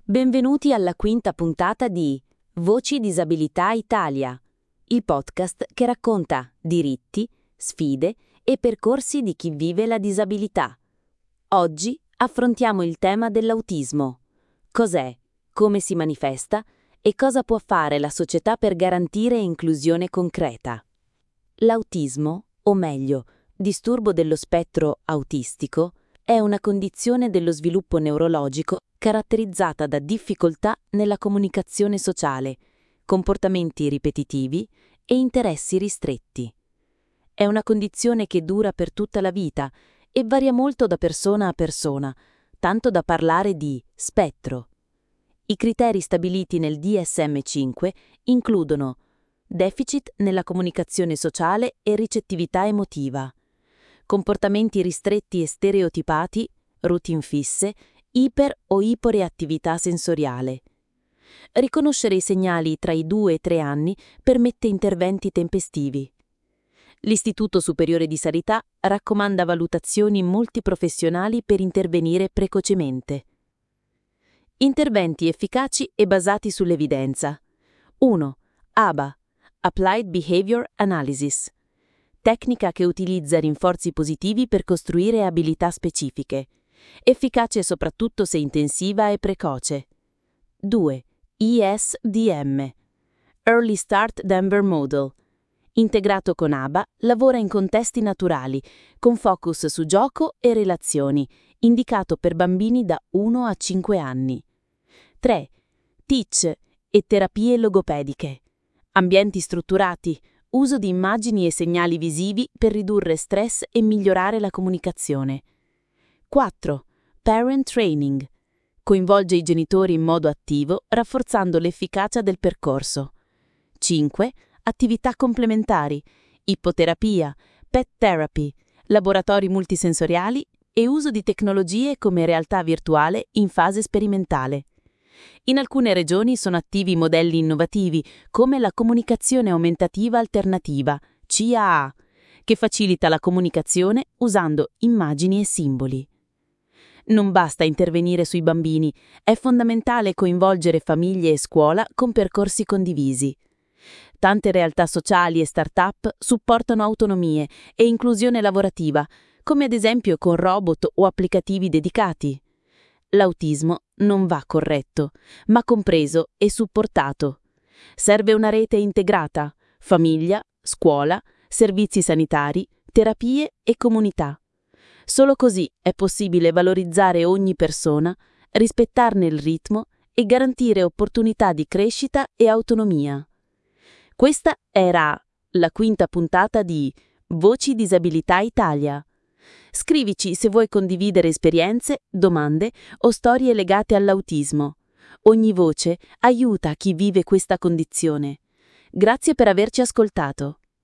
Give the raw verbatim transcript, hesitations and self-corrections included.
Benvenuti alla quinta puntata di Voci Disabilità Italia, il podcast che racconta diritti, sfide e percorsi di chi vive la disabilità. Oggi affrontiamo il tema dell'autismo. Cos'è, come si manifesta e cosa può fare la società per garantire inclusione concreta. L'autismo, o meglio, disturbo dello spettro autistico, è una condizione dello sviluppo neurologico caratterizzata da difficoltà nella comunicazione sociale, comportamenti ripetitivi e interessi ristretti. È una condizione che dura per tutta la vita e varia molto da persona a persona, tanto da parlare di spettro. I criteri stabiliti nel D S M cinque includono deficit nella comunicazione sociale e ricettività emotiva, comportamenti ristretti e stereotipati, routine fisse, iper o iporeattività sensoriale. Riconoscere i segnali tra i due e tre anni permette interventi tempestivi. L'Istituto Superiore di Sanità raccomanda valutazioni multiprofessionali per intervenire precocemente. Interventi efficaci e basati sull'evidenza. uno. A B A, Applied Behavior Analysis. Tecnica che utilizza rinforzi positivi per costruire abilità specifiche. Efficace soprattutto se intensiva e precoce. due. E S D M. Early Start Denver Model. Integrato con A B A, lavora in contesti naturali, con focus su gioco e relazioni, indicato per bambini da uno a cinque anni. tre. Teach e terapie logopediche. Ambienti strutturati, uso di immagini e segnali visivi per ridurre stress e migliorare la comunicazione. quattro. Parent Training. Coinvolge i genitori in modo attivo, rafforzando l'efficacia del percorso. cinque. Attività complementari, ippoterapia, pet therapy, laboratori multisensoriali e uso di tecnologie come realtà virtuale in fase sperimentale. In alcune regioni sono attivi modelli innovativi come la comunicazione aumentativa alternativa, C A A, che facilita la comunicazione usando immagini e simboli. Non basta intervenire sui bambini, è fondamentale coinvolgere famiglie e scuola con percorsi condivisi. Tante realtà sociali e start-up supportano autonomie e inclusione lavorativa, come ad esempio con robot o applicativi dedicati. L'autismo non va corretto, ma compreso e supportato. Serve una rete integrata, famiglia, scuola, servizi sanitari, terapie e comunità. Solo così è possibile valorizzare ogni persona, rispettarne il ritmo e garantire opportunità di crescita e autonomia. Questa era la quinta puntata di Voci Disabilità Italia. Scrivici se vuoi condividere esperienze, domande o storie legate all'autismo. Ogni voce aiuta chi vive questa condizione. Grazie per averci ascoltato.